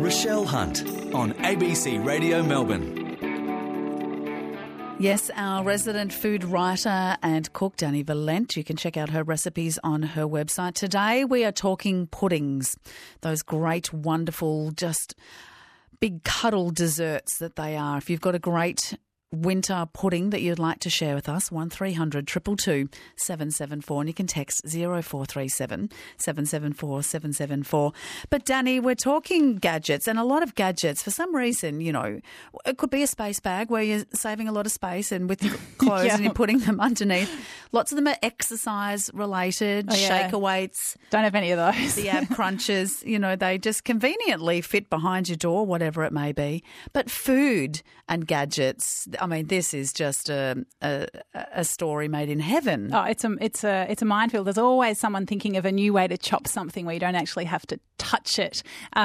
Rochelle Hunt on ABC Radio Melbourne. Yes, our resident food writer and cook, Dani Valent. You can check out her recipes on her website. Today we are talking puddings, those great, wonderful, just big cuddle desserts that they are. If you've got a great winter pudding that you'd like to share with us, 1300 222 774, and you can text 0437 774 774. But Dani, we're talking gadgets, and a lot of gadgets, for some reason, you know, it could be a space bag where you're saving a lot of space and with your clothes and you're putting them underneath. Lots of them are exercise related, shaker weights. Don't have any of those. The ab crunches, you know, they just conveniently fit behind your door, whatever it may be. But food and gadgets, I mean, this is just a story made in heaven. Oh, it's a minefield. There's always someone thinking of a new way to chop something where you don't actually have to touch it,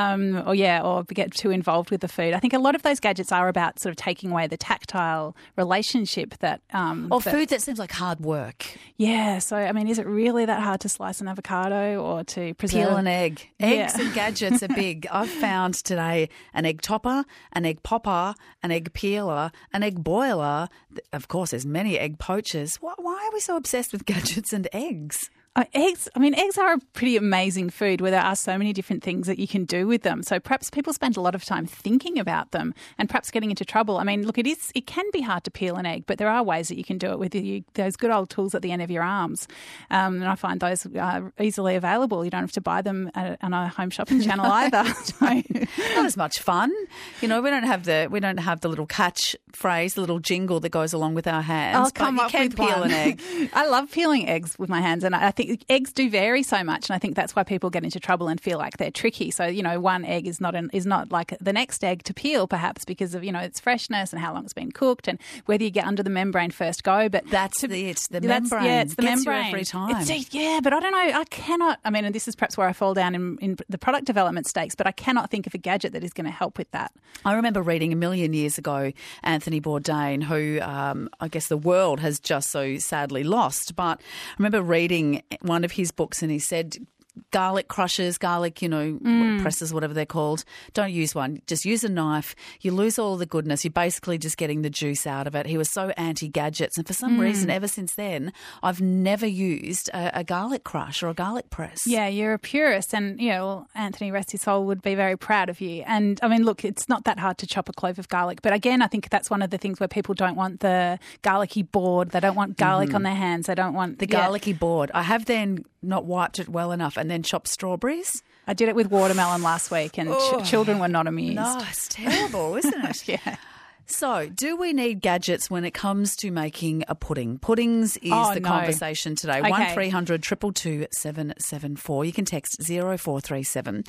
or get too involved with the food. I think a lot of those gadgets are about sort of taking away the tactile relationship that food that seems like hard work. Yeah. So I mean, is it really that hard to slice an avocado or to preserve peel an egg? Eggs and gadgets are big. I've found today an egg topper, an egg popper, an egg peeler, an egg boiler. Of course, there's many egg poachers. Why are we so obsessed with gadgets and eggs? Eggs are a pretty amazing food where there are so many different things that you can do with them. So perhaps people spend a lot of time thinking about them and perhaps getting into trouble. I mean, look, it can be hard to peel an egg, but there are ways that you can do it with those good old tools at the end of your arms. And I find those are easily available. You don't have to buy them on a home shopping channel either. Not as much fun. You know, we don't have the little catchphrase, the little jingle that goes along with our hands. I'll come up with peel an egg. I love peeling eggs with my hands, and I think eggs do vary so much, and I think that's why people get into trouble and feel like they're tricky. So, you know, one egg is not like the next egg to peel, perhaps because of, you know, its freshness and how long it's been cooked and whether you get under the membrane first go. But it's the membrane. It's the membrane every time. But I don't know. I cannot. I mean, and this is perhaps where I fall down in the product development stakes. But I cannot think of a gadget that is going to help with that. I remember reading a million years ago Anthony Bourdain, who I guess the world has just so sadly lost. But I remember reading one of his books, and he said garlic crushers, presses, whatever they're called. Don't use one. Just use a knife. You lose all the goodness. You're basically just getting the juice out of it. He was so anti-gadgets. And for some reason, ever since then, I've never used a garlic crush or a garlic press. Yeah, you're a purist. And, you know, well, Anthony, rest his soul, would be very proud of you. And, I mean, look, it's not that hard to chop a clove of garlic. But, again, I think that's one of the things where people don't want the garlicky board. They don't want garlic on their hands. They don't want the garlicky board. I have then not wiped it well enough and then chopped strawberries. I did it with watermelon last week, and children were not amused. No, it's terrible, isn't it? Yeah. So, do we need gadgets when it comes to making a pudding? Puddings is the conversation today. Okay. 1300 222 774. You can text 0437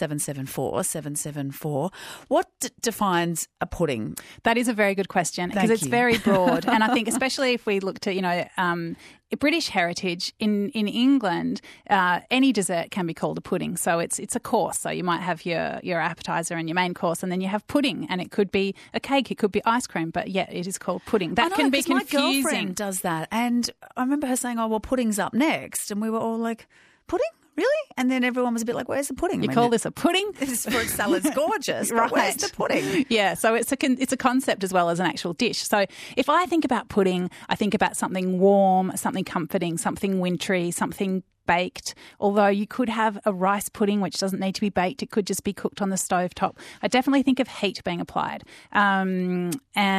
774 774. What defines a pudding? That is a very good question because it's very broad. And I think especially if we look to, you know, British heritage in England, any dessert can be called a pudding. So it's a course. So you might have your appetizer and your main course, and then you have pudding, and it could be a cake, it could be ice cream, but yet it is called pudding. That can be confusing. My girlfriend does that, and I remember her saying, "Oh, well, pudding's up next," and we were all like, "Pudding? Really?" And then everyone was a bit like, "Where's the pudding?" You call this a pudding? This fruit salad's gorgeous, right? But where's the pudding? Yeah, so it's a concept as well as an actual dish. So if I think about pudding, I think about something warm, something comforting, something wintry, something baked, although you could have a rice pudding which doesn't need to be baked. It could just be cooked on the stovetop. I definitely think of heat being applied. And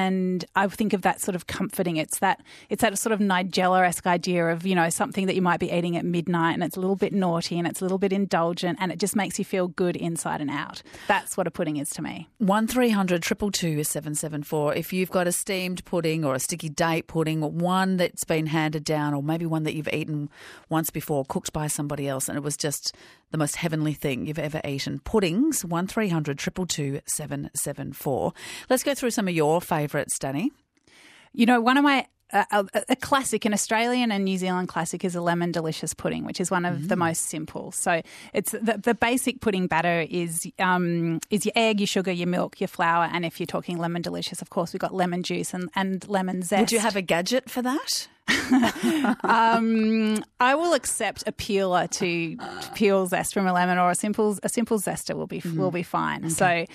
I think of that sort of comforting. It's that sort of Nigella-esque idea of, you know, something that you might be eating at midnight and it's a little bit naughty and it's a little bit indulgent and it just makes you feel good inside and out. That's what a pudding is to me. 1300 222 774. If you've got a steamed pudding or a sticky date pudding, one that's been handed down or maybe one that you've eaten once before, cooked by somebody else, and it was just the most heavenly thing you've ever eaten. Puddings, 1300 222 774. Let's go through some of your favourites, Dani. You know, one of my a classic, an Australian and New Zealand classic, is a lemon delicious pudding, which is one of the most simple. So it's the basic pudding batter is your egg, your sugar, your milk, your flour, and if you're talking lemon delicious, of course, we've got lemon juice and lemon zest. Would you have a gadget for that? I will accept a peeler to peel zest from a lemon, or a simple zester will be fine. Okay. So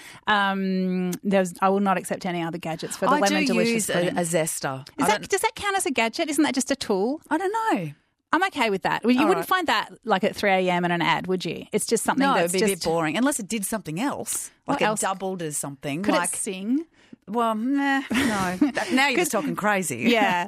I will not accept any other gadgets for the lemon delicious pudding. I use a zester. Does that count as a gadget? Isn't that just a tool? I don't know. I'm okay with that. You wouldn't find that like at 3 a.m. in an ad, would you? It's just something that's it'd be a bit boring unless it did something else. Like it doubled as something. Could it sing? Well, no. Now you're just talking crazy. Yeah.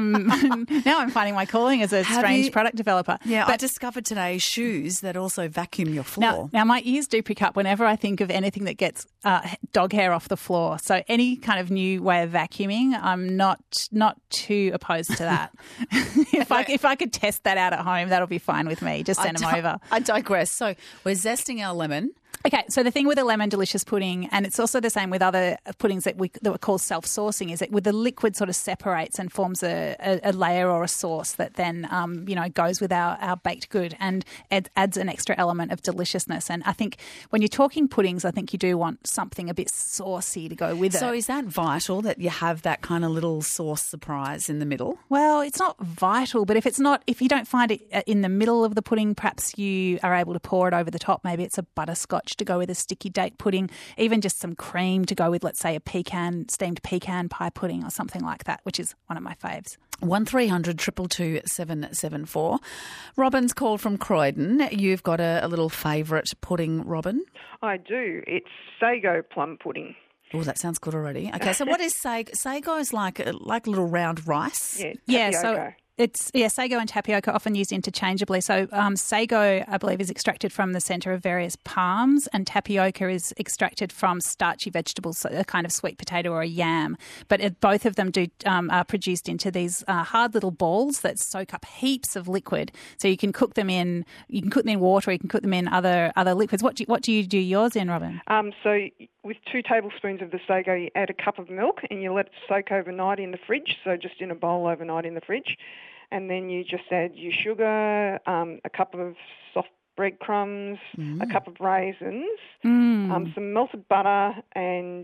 Now I'm finding my calling as a strange product developer. Yeah, but I discovered today shoes that also vacuum your floor. Now my ears do prick up whenever I think of anything that gets dog hair off the floor. So any kind of new way of vacuuming, I'm not too opposed to that. If I could test that out at home, that'll be fine with me. Just send them over. I digress. So we're zesting our lemon. Okay, so the thing with a lemon delicious pudding, and it's also the same with other puddings that we call self-saucing, is that with the liquid sort of separates and forms a layer or a sauce that then goes with our baked good and adds an extra element of deliciousness. And I think when you're talking puddings, I think you do want something a bit saucy to go with it. So is that vital that you have that kind of little sauce surprise in the middle? Well, it's not vital, but if you don't find it in the middle of the pudding, perhaps you are able to pour it over the top. Maybe it's a butterscotch to go with a sticky date pudding, even just some cream to go with, let's say, a steamed pecan pie pudding or something like that, which is one of my faves. 1300 222 774. Robin's called from Croydon. You've got a little favourite pudding, Robin? I do. It's sago plum pudding. Oh, that sounds good already. Okay, so what is sago? Sago is like little round rice? Yeah, so it's sago and tapioca often used interchangeably. So sago, I believe, is extracted from the centre of various palms, and tapioca is extracted from starchy vegetables, so a kind of sweet potato or a yam. But both of them are produced into these hard little balls that soak up heaps of liquid. So you can cook them in water, or you can cook them in other liquids. What do you do yours in, Robin? So with 2 tablespoons of the sago, you add a cup of milk and you let it soak overnight in the fridge, so just in a bowl overnight in the fridge. And then you just add your sugar, a cup of soft breadcrumbs, a cup of raisins, some melted butter and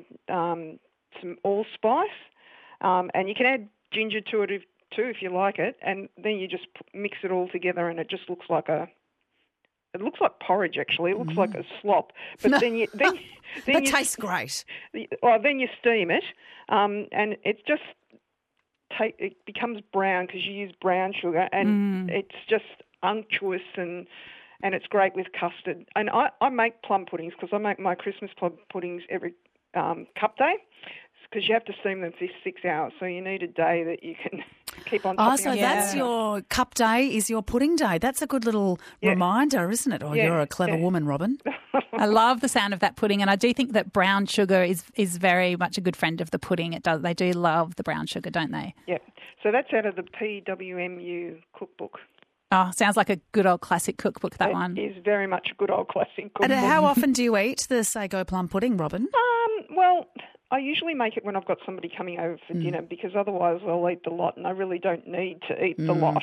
some allspice. And you can add ginger to it if you like it. And then you just mix it all together and it just looks like it looks like porridge, actually. It looks like a slop. But then that tastes great. Well, then you steam it, and it's just it becomes brown because you use brown sugar, and it's just unctuous and it's great with custard. And I make plum puddings because I make my Christmas plum puddings every cup day, because you have to steam them for 6 hours. So you need a day that you can keep on topping. So that's your cup day is your pudding day. That's a good little reminder, isn't it? You're a clever woman, Robin. I love the sound of that pudding, and I do think that brown sugar is very much a good friend of the pudding. They do love the brown sugar, don't they? Yeah. So that's out of the PWMU cookbook. Oh, sounds like a good old classic cookbook, that one. It is very much a good old classic cookbook. And how often do you eat the sago plum pudding, Robin? Well, I usually make it when I've got somebody coming over for dinner, because otherwise I'll eat the lot, and I really don't need to eat the lot.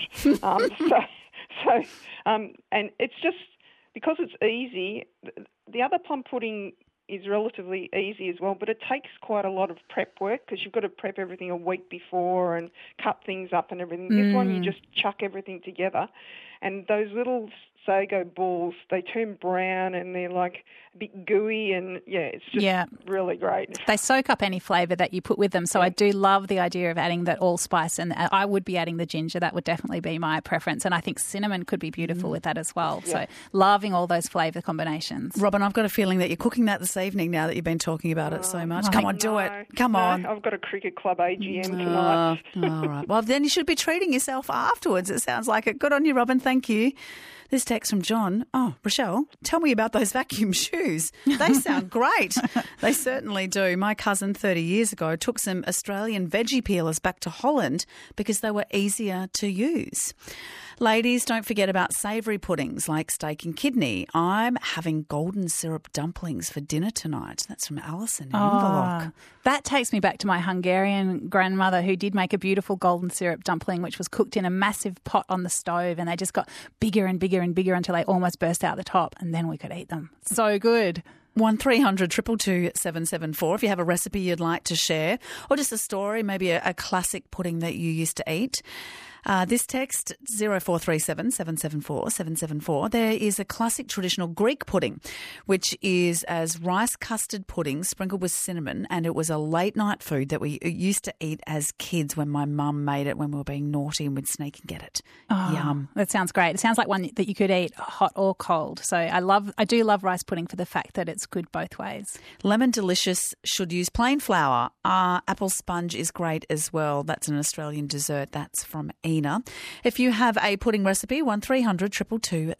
And it's just because it's easy. The other plum pudding is relatively easy as well, but it takes quite a lot of prep work because you've got to prep everything a week before and cut things up and everything. This one, you just chuck everything together, and those little sago balls, they turn brown and they're like a bit gooey, and it's just really great. They soak up any flavour that you put with them, so I do love the idea of adding that allspice, and I would be adding the ginger. That would definitely be my preference, and I think cinnamon could be beautiful with that as well. So loving all those flavour combinations. Robin, I've got a feeling that you're cooking that this evening now that you've been talking about it so much. Come on, do it. Come on. I've got a cricket club AGM tonight. All right. Well, then you should be treating yourself afterwards. It sounds like it. Good on you, Robin. Thank you. This text from John. Oh, Rochelle, tell me about those vacuum shoes. They sound great. They certainly do. My cousin 30 years ago took some Australian veggie peelers back to Holland because they were easier to use. Ladies, don't forget about savoury puddings like steak and kidney. I'm having golden syrup dumplings for dinner tonight. That's from Alison in Inverloch. That takes me back to my Hungarian grandmother, who did make a beautiful golden syrup dumpling, which was cooked in a massive pot on the stove, and they just got bigger and bigger and bigger until they almost burst out the top, and then we could eat them. So good. 1300 222 774 if you have a recipe you'd like to share, or just a story, maybe a classic pudding that you used to eat. This text, 0437 774 774, there is a classic traditional Greek pudding, which is as rice custard pudding sprinkled with cinnamon, and it was a late night food that we used to eat as kids when my mum made it when we were being naughty and we'd sneak and get it. Oh, Yum. That sounds great. It sounds like one that you could eat hot or cold. So I do love rice pudding for the fact that it's good both ways. Lemon Delicious should use plain flour. Apple sponge is great as well. That's an Australian dessert. That's from Ina. If you have a pudding recipe, 1300 222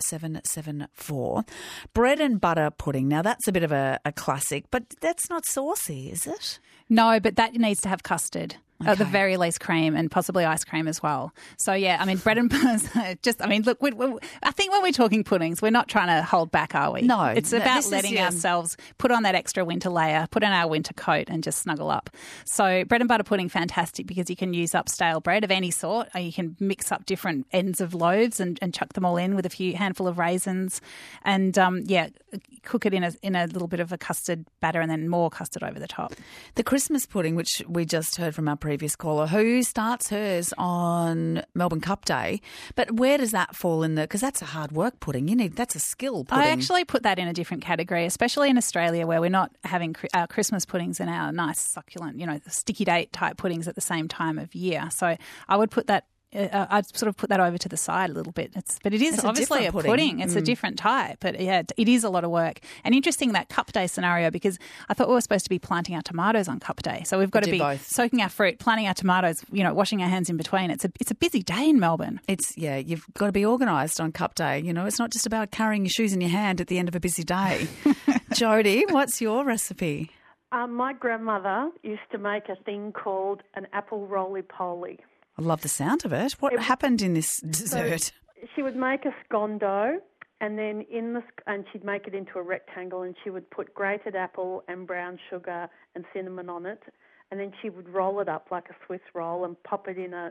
774. Bread and butter pudding. Now, that's a bit of a classic, but that's not saucy, is it? No, but that needs to have custard. At the Okay. very least cream and possibly ice cream as well. So, yeah, I mean, bread and butter, look, I think when we're talking puddings, we're not trying to hold back, are we? No. It's about This is letting your- ourselves put on that extra winter layer, put on our winter coat and just snuggle up. So bread and butter pudding, fantastic because you can use up stale bread of any sort. Or you can mix up different ends of loaves and chuck them all in with a handful of raisins and, cook it in a little bit of a custard batter and then more custard over the top. The Christmas pudding, which we just heard from our previous caller, who starts hers on Melbourne Cup Day, but where does that fall in because that's a hard work pudding. That's a skill pudding. I actually put that in a different category, especially in Australia where we're not having our Christmas puddings and our nice succulent, sticky date type puddings at the same time of year. So I would put that. I'd sort of put that over to the side a little bit. But it is It's a obviously a different pudding. pudding. It's a different type. But yeah, it is a lot of work. And interesting that Cup Day scenario because I thought we were supposed to be planting our tomatoes on Cup Day. So we've got to do be both. soaking our fruit, planting our tomatoes, washing our hands in between. It's a busy day in Melbourne. You've got to be organised on Cup Day. It's not just about carrying your shoes in your hand at the end of a busy day. Jody, what's your recipe? My grandmother used to make a thing called an apple roly-poly. I love the sound of it. What happened in this dessert? So she would make a scone dough, and then and she'd make it into a rectangle, and she would put grated apple and brown sugar and cinnamon on it, and then she would roll it up like a Swiss roll and pop it in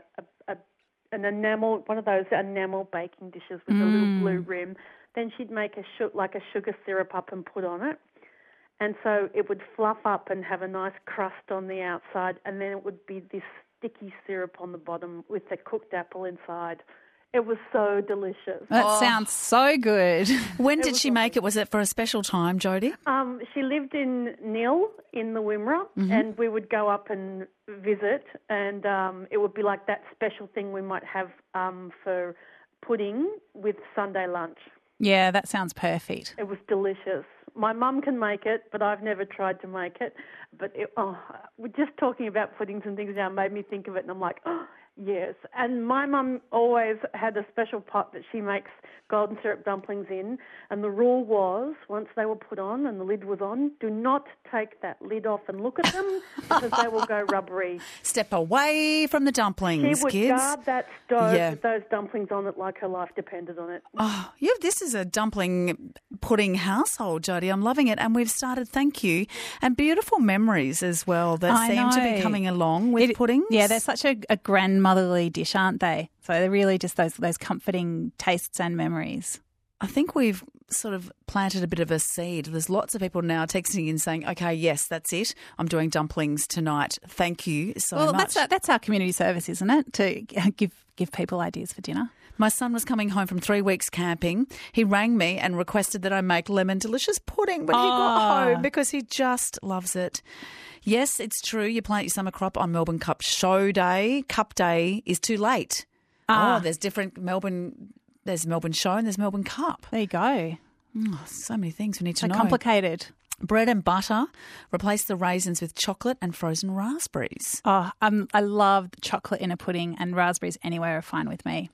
an enamel, one of those enamel baking dishes with a little blue rim. Then she'd make a sugar syrup up and put on it. And so it would fluff up and have a nice crust on the outside, and then it would be this sticky syrup on the bottom with the cooked apple inside. It was so delicious. That sounds so good. When did she make it? Was it for a special time, Jody? She lived in Nil in the Wimmera, and we would go up and visit, and it would be like that special thing we might have for pudding with Sunday lunch. Yeah, that sounds perfect. It was delicious. My mum can make it, but I've never tried to make it. But we're just talking about puddings and things now made me think of it, and I'm like, oh, yes. And my mum always had a special pot that she makes golden syrup dumplings in, and the rule was, once they were put on and the lid was on, do not take that lid off and look at them because they will go rubbery. Step away from the dumplings, She would kids. guard that stove Yeah. with those dumplings on it like her life depended on it. Oh, this is a dumpling pudding household, Jody. I'm loving it. And we've started, thank you, and beautiful memories as well that I seem to know. be coming along with puddings. Yeah, they're such a grandmotherly dish, aren't they? So they're really just those comforting tastes and memories. I think we've sort of planted a bit of a seed. There's lots of people now texting in saying, okay, yes, that's it. I'm doing dumplings tonight. Thank you so much. That's our community service, isn't it? To give people ideas for dinner. My son was coming home from 3 weeks camping. He rang me and requested that I make lemon delicious pudding when he got home because he just loves it. Yes, it's true. You plant your summer crop on Melbourne Cup Show Day. Cup Day is too late. There's different Melbourne. There's Melbourne Show and there's Melbourne Cup. There you go. Oh, so many things we need to know. Complicated. Bread and butter. Replace the raisins with chocolate and frozen raspberries. Oh, I love chocolate in a pudding, and raspberries anywhere are fine with me.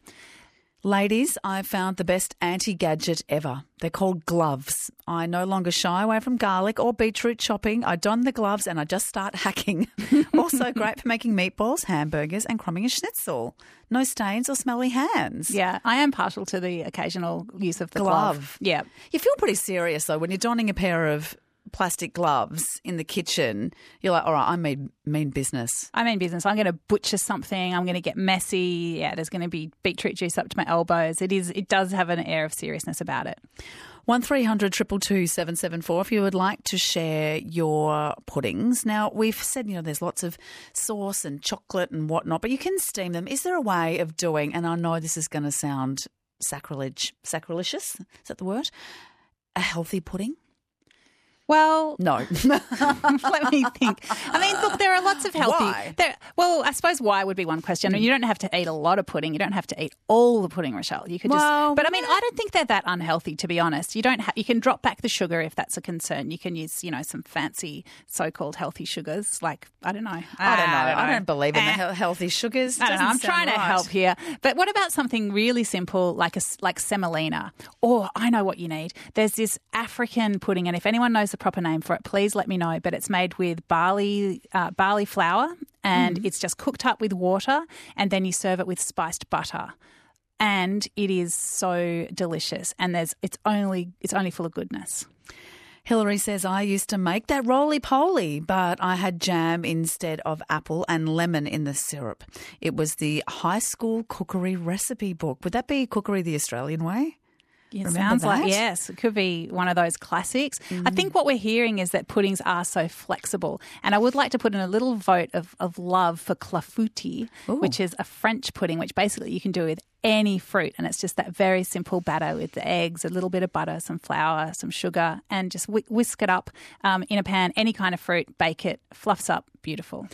Ladies, I've found the best anti-gadget ever. They're called gloves. I no longer shy away from garlic or beetroot chopping. I don the gloves and I just start hacking. Also great for making meatballs, hamburgers and crumbing a schnitzel. No stains or smelly hands. Yeah, I am partial to the occasional use of the glove. Glove. Yeah. You feel pretty serious though when you're donning a pair of plastic gloves in the kitchen, you're like, all right, I mean business. I mean business. I'm going to butcher something. I'm going to get messy. Yeah, there's going to be beetroot juice up to my elbows. It does have an air of seriousness about it. 1300 222 774 if you would like to share your puddings. Now, we've said, there's lots of sauce and chocolate and whatnot, but you can steam them. Is there a way of doing, and I know this is going to sound sacrilegious, is that the word? A healthy pudding? Well, no. Let me think. I mean, look, there are lots of healthy. Why? Well, I suppose why would be one question. I mean, you don't have to eat a lot of pudding. You don't have to eat all the pudding, Rochelle. You could But I mean, I don't think they're that unhealthy, to be honest. You can drop back the sugar if that's a concern. You can use, some fancy so-called healthy sugars, like I don't know. I don't believe in the healthy sugars. I don't know. I'm trying to help here. But what about something really simple like semolina? Or I know what you need. There's this African pudding, and if anyone knows the proper name for it, please let me know. But it's made with barley flour, and it's just cooked up with water, and then you serve it with spiced butter. And it is so delicious, and it's only full of goodness. Hillary says, I used to make that roly-poly, but I had jam instead of apple and lemon in the syrup. It was the high school cookery recipe book. Would that be Cookery the Australian Way? It sounds like, yes, it could be one of those classics. I think what we're hearing is that puddings are so flexible. And I would like to put in a little vote of love for clafouti, which is a French pudding, which basically you can do with any fruit. And it's just that very simple batter with the eggs, a little bit of butter, some flour, some sugar, and just whisk it up in a pan, any kind of fruit, bake it, fluffs up, beautiful.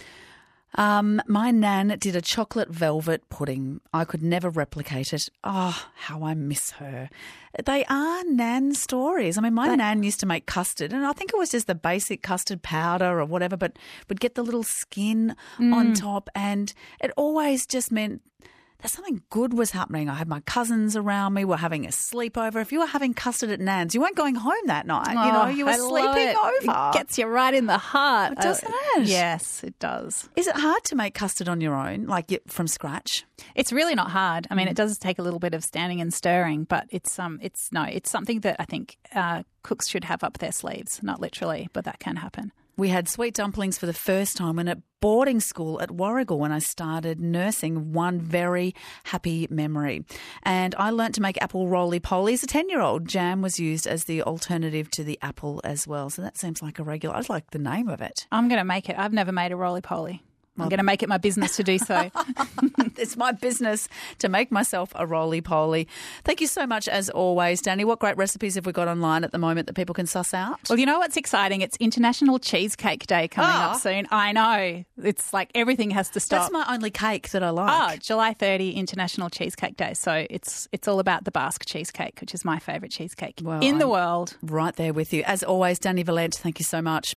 My nan did a chocolate velvet pudding. I could never replicate it. Oh, how I miss her. They are nan stories. I mean, my nan used to make custard, and I think it was just the basic custard powder or whatever, but would get the little skin on top, and it always just meant that something good was happening. I had my cousins around me. We're having a sleepover. If you were having custard at Nan's, you weren't going home that night. You were sleeping over. It gets you right in the heart. Doesn't it? Yes, it does. Is it hard to make custard on your own, like from scratch? It's really not hard. I mean, it does take a little bit of standing and stirring, but it's something that I think cooks should have up their sleeves. Not literally, but that can happen. We had sweet dumplings for the first time when at boarding school at Warragul when I started nursing. One very happy memory. And I learnt to make apple roly-poly. As a 10-year-old, jam was used as the alternative to the apple as well. So that seems like a regular. I like the name of it. I'm going to make it. I've never made a roly-poly. I'm going to make it my business to do so. It's my business to make myself a roly-poly. Thank you so much, as always, Danny. What great recipes have we got online at the moment that people can suss out? Well, you know what's exciting? It's International Cheesecake Day coming up soon. I know. It's like everything has to stop. That's my only cake that I like. July 30, International Cheesecake Day. So it's all about the Basque cheesecake, which is my favourite cheesecake in the world. Right there with you. As always, Danny Valent, thank you so much.